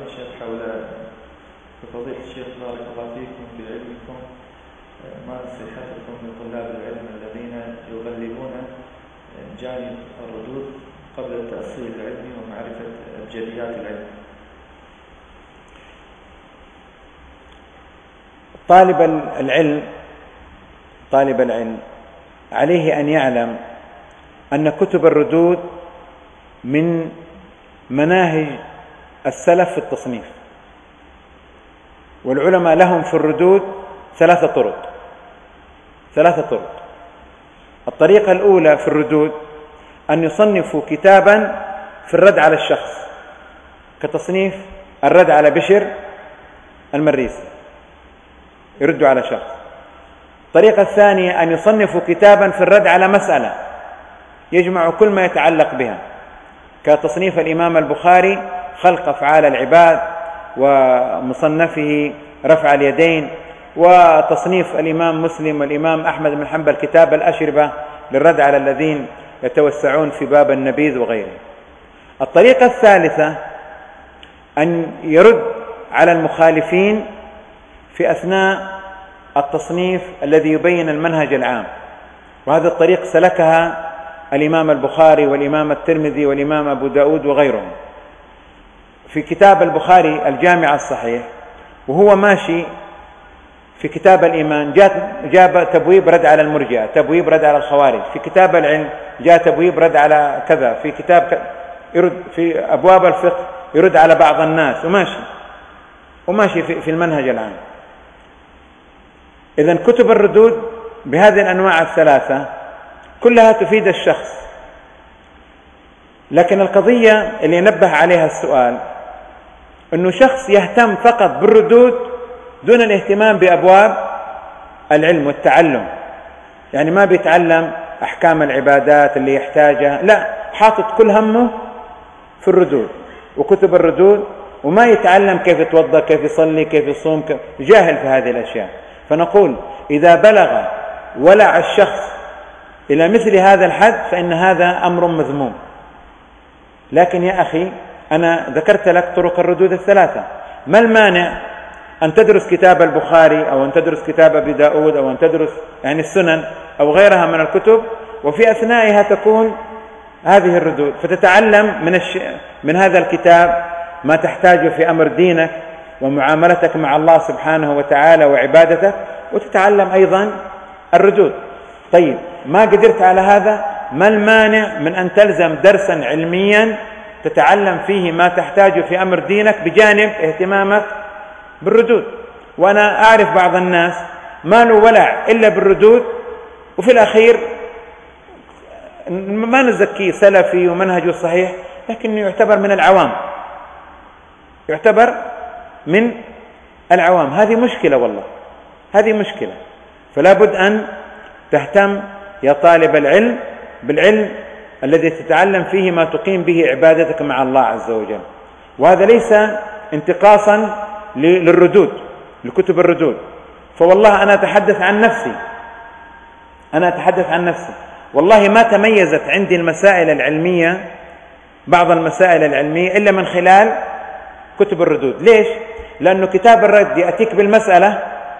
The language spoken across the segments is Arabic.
الشيخ حول فضيلة الشيخ بارك الله فيكم في علمكم، ما نصيحتكم لطلاب العلم الذين يغلبون جانب الردود قبل التأصيل العلمي ومعرفة جليات العلم؟ طالب العلم عليه أن يعلم أن كتب الردود من مناهج السلف في التصنيف، والعلماء لهم في الردود ثلاثة طرق. الطريقة الأولى في الردود أن يصنفوا كتابا في الرد على الشخص، كتصنيف الرد على بشر المريسي، يردوا على شخص. الطريقة الثانية أن يصنفوا كتابا في الرد على مسألة، يجمع كل ما يتعلق بها، كتصنيف الإمام البخاري خلق أفعال العباد، ومصنفه رفع اليدين، وتصنيف الإمام مسلم والإمام أحمد بن حنبل كتاب الأشربة للرد على الذين يتوسعون في باب النبيذ وغيره. الطريقة الثالثة أن يرد على المخالفين في أثناء التصنيف الذي يبين المنهج العام، وهذا الطريق سلكها الإمام البخاري والإمام الترمذي والإمام أبو داود وغيرهم. في كتاب البخاري الجامع الصحيح وهو ماشي في كتاب الإيمان جاب تبويب رد على المرجئة، تبويب رد على الخوارج. في كتاب العلم جاء تبويب رد على كذا، في كتاب يرد في أبواب الفقه يرد على بعض الناس، وماشي في المنهج العام. إذن كتب الردود بهذه الأنواع الثلاثة كلها تفيد الشخص، لكن القضية اللي ينبه عليها السؤال أنه شخص يهتم فقط بالردود دون الاهتمام بأبواب العلم والتعلم، يعني ما بيتعلم أحكام العبادات اللي يحتاجها، لا، حاطط كل همه في الردود وكتب الردود، وما يتعلم كيف يتوضأ، كيف يصلي، كيف يصوم، جاهل في هذه الأشياء. فنقول إذا بلغ ولع الشخص إلى مثل هذا الحد فإن هذا أمر مذموم. لكن يا أخي أنا ذكرت لك طرق الردود الثلاثة، ما المانع أن تدرس كتاب البخاري أو أن تدرس كتاب أبي داود أو أن تدرس يعني السنن أو غيرها من الكتب، وفي أثنائها تكون هذه الردود، فتتعلم من هذا الكتاب ما تحتاجه في أمر دينك ومعاملتك مع الله سبحانه وتعالى وعبادتك، وتتعلم أيضا الردود. طيب ما قدرت على هذا، ما المانع من أن تلزم درسا علميا تتعلم فيه ما تحتاجه في أمر دينك بجانب اهتمامك بالردود؟ وأنا أعرف بعض الناس ما له ولع إلا بالردود، وفي الأخير ما نزكيه سلفي ومنهجه صحيح، لكنه يعتبر من العوام. هذه مشكلة، والله هذه مشكلة. فلا بد أن تهتم يا طالب العلم بالعلم الذي تتعلم فيه ما تقيم به عبادتك مع الله عز وجل، وهذا ليس انتقاصا للردود، لكتب الردود. فوالله أنا أتحدث عن نفسي، والله ما تميزت عندي المسائل العلمية، بعض المسائل العلمية، إلا من خلال كتب الردود. ليش؟ لأنه كتاب الرد يأتيك بالمسألة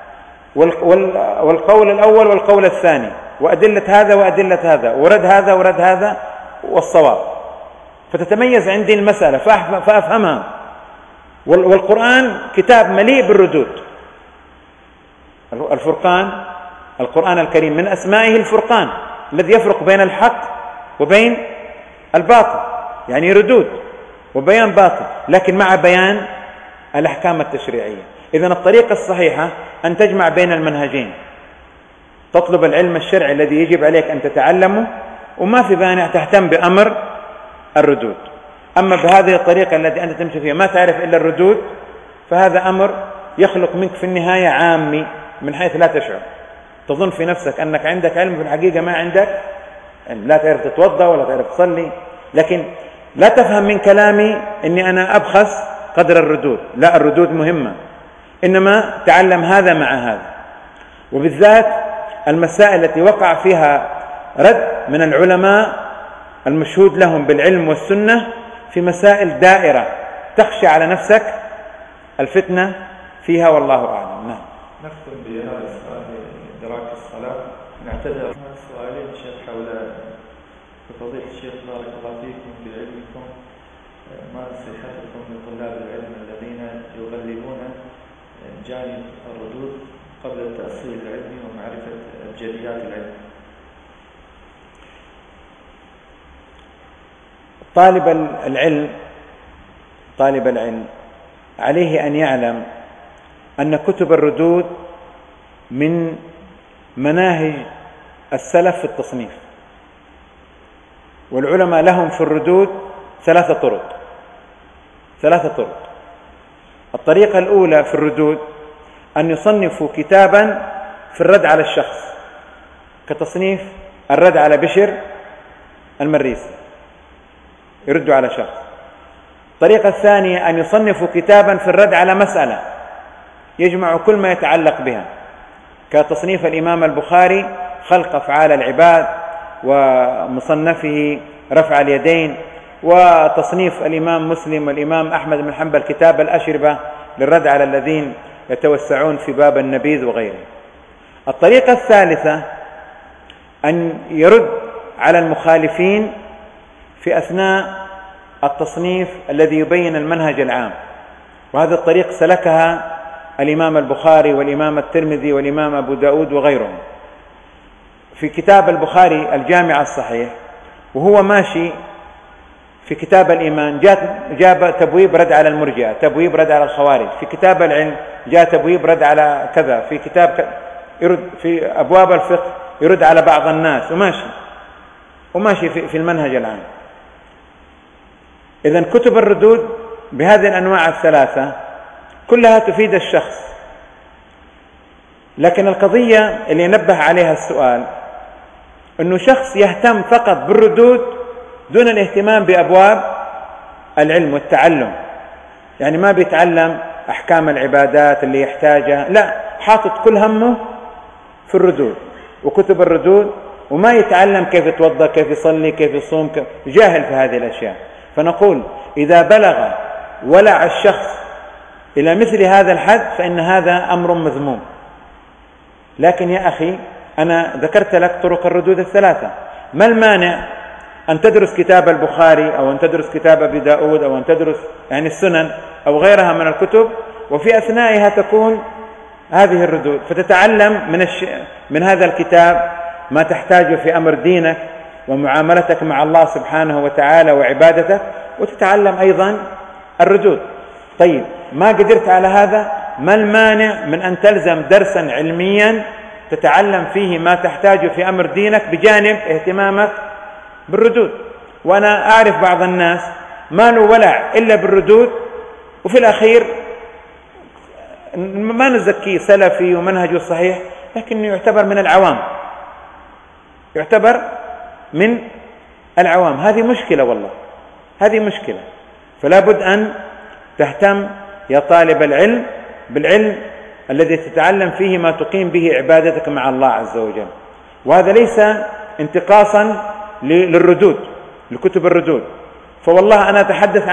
والقول الأول والقول الثاني، وأدلة هذا وأدلة هذا، ورد هذا ورد هذا والصواب، فتتميز عندي المسألة فأفهمها. والقرآن كتاب مليء بالردود. القرآن الكريم من أسمائه الفرقان، الذي يفرق بين الحق وبين الباطل، يعني ردود وبيان باطل، لكن مع بيان الأحكام التشريعية. إذن الطريقة الصحيحة أن تجمع بين المنهجين، تطلب العلم الشرعي الذي يجب عليك أن تتعلمه، وما في مانع تهتم بأمر الردود. أما بهذه الطريقة التي أنت تمشي فيها ما تعرف إلا الردود، فهذا أمر يخلق منك في النهاية عامي من حيث لا تشعر، تظن في نفسك أنك عندك علم، في الحقيقة ما عندك علم، لا تعرف تتوضأ ولا تعرف تصلي. لكن لا تفهم من كلامي أني أنا أبخس قدر الردود، لا، الردود مهمة، إنما تعلم هذا مع هذا. وبالذات المسائل التي وقع فيها رد من العلماء المشهود لهم بالعلم والسنة في مسائل دائرة تخشى على نفسك الفتنة فيها، والله أعلم. نعم. نختم بهذا السؤال إدراك الصلاة. نعتذر سؤالين شيخ حول فضيلة الشيخ بارك الله فيكم في علمكم، ما نصيحتكم لطلاب العلم الذين يغلبون جانب الردود قبل التأصيل العلمي ومعرفة جليات العلم؟ طالب العلم عليه أن يعلم أن كتب الردود من مناهج السلف في التصنيف، والعلماء لهم في الردود ثلاثة طرق. الطريقة الأولى في الردود أن يصنفوا كتابا في الرد على الشخص، كتصنيف الرد على بشر المريسي، يردوا على شخص. الطريقة الثانية أن يصنفوا كتابا في الرد على مسألة، يجمع كل ما يتعلق بها، كتصنيف الإمام البخاري خلق أفعال العباد، ومصنفه رفع اليدين، وتصنيف الإمام مسلم والإمام أحمد بن حنبل كتاب الأشربة للرد على الذين يتوسعون في باب النبيذ وغيره. الطريقة الثالثة أن يرد على المخالفين في أثناء التصنيف الذي يبين المنهج العام، وهذا الطريق سلكها الإمام البخاري والإمام الترمذي والإمام أبو داود وغيرهم. في كتاب البخاري الجامع الصحيح وهو ماشي في كتاب الإيمان جاب تبويب رد على المرجئة، تبويب رد على الخوارج. في كتاب العلم جاء تبويب رد على كذا، في كتاب يرد في أبواب الفقه يرد على بعض الناس، وماشي في المنهج العام. إذن كتب الردود بهذه الأنواع الثلاثة كلها تفيد الشخص، لكن القضية اللي ينبه عليها السؤال أنه شخص يهتم فقط بالردود دون الاهتمام بأبواب العلم والتعلم، يعني ما بيتعلم أحكام العبادات اللي يحتاجها، لا، حاطط كل همه في الردود وكتب الردود، وما يتعلم كيف يتوضأ، كيف يصلي، كيف يصوم، جاهل في هذه الأشياء. فنقول إذا بلغ ولع الشخص إلى مثل هذا الحد فإن هذا أمر مذموم. لكن يا أخي أنا ذكرت لك طرق الردود الثلاثة، ما المانع أن تدرس كتاب البخاري أو أن تدرس كتاب أبي داود أو أن تدرس يعني السنن أو غيرها من الكتب، وفي أثنائها تكون هذه الردود، فتتعلم من هذا الكتاب ما تحتاجه في أمر دينك ومعاملتك مع الله سبحانه وتعالى وعبادتك، وتتعلم أيضا الردود. طيب ما قدرت على هذا، ما المانع من أن تلزم درسا علميا تتعلم فيه ما تحتاجه في أمر دينك بجانب اهتمامك بالردود؟ وأنا أعرف بعض الناس ما له ولع إلا بالردود، وفي الأخير ما نزكيه سلفي ومنهجه صحيح، لكنه يعتبر من العوام. هذه مشكلة، والله هذه مشكلة. فلا بد أن تهتم يا طالب العلم بالعلم الذي تتعلم فيه ما تقيم به عبادتك مع الله عز وجل، وهذا ليس انتقاصا للردود، لكتب الردود. فوالله أنا أتحدث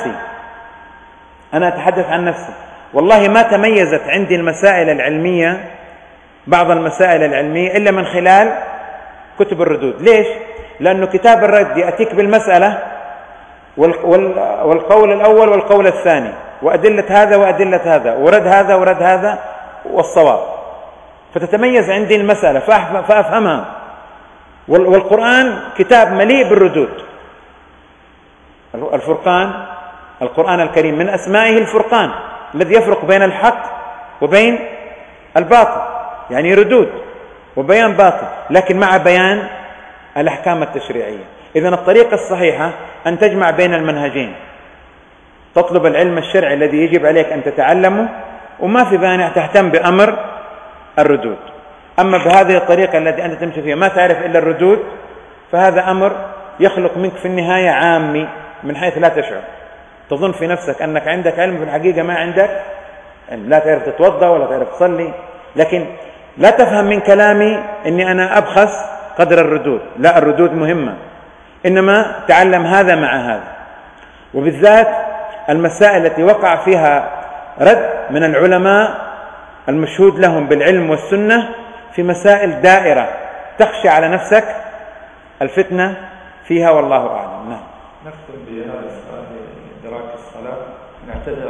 عن نفسي، والله ما تميزت عندي المسائل العلمية، بعض المسائل العلمية، إلا من خلال كتب الردود. ليش؟ لأنه كتاب الرد يأتيك بالمسألة والقول الأول والقول الثاني، وأدلة هذا وأدلة هذا، ورد هذا ورد هذا والصواب، فتتميز عندي المسألة فأفهمها. والقرآن كتاب مليء بالردود. القرآن الكريم من أسمائه الفرقان، الذي يفرق بين الحق وبين الباطل، يعني ردود وبيان باطل، لكن مع بيان الأحكام التشريعية. إذن الطريقة الصحيحة أن تجمع بين المنهجين، تطلب العلم الشرعي الذي يجب عليك أن تتعلمه، وما في مانع تهتم بأمر الردود. أما بهذه الطريقة التي أنت تمشي فيها ما تعرف إلا الردود، فهذا أمر يخلق منك في النهاية عامي من حيث لا تشعر، تظن في نفسك أنك عندك علم، في الحقيقة ما عندك علم، لا تعرف تتوضأ ولا تعرف تصلي. لكن لا تفهم من كلامي أني أنا أبخس قدر الردود، لا، الردود مهمة، إنما تعلم هذا مع هذا. وبالذات المسائل التي وقع فيها رد من العلماء المشهود لهم بالعلم والسنة في مسائل دائرة تخشى على نفسك الفتنة فيها، والله أعلم. نختم بهذا السؤال: إدراك الصلاة. نعتذر